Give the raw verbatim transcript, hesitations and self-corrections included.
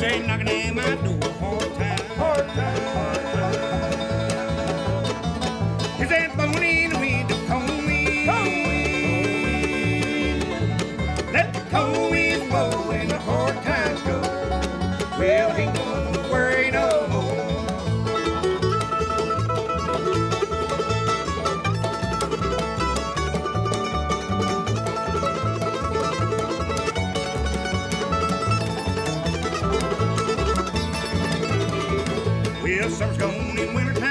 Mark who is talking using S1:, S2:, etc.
S1: say knocking at my door, hard time, hard time, hard time. He said, blowing in the wind, the cold wind, cold wind. Let the cold winds blow and the hard times go. Well, he ain't gonna worry no more. Well, summer's gone and winter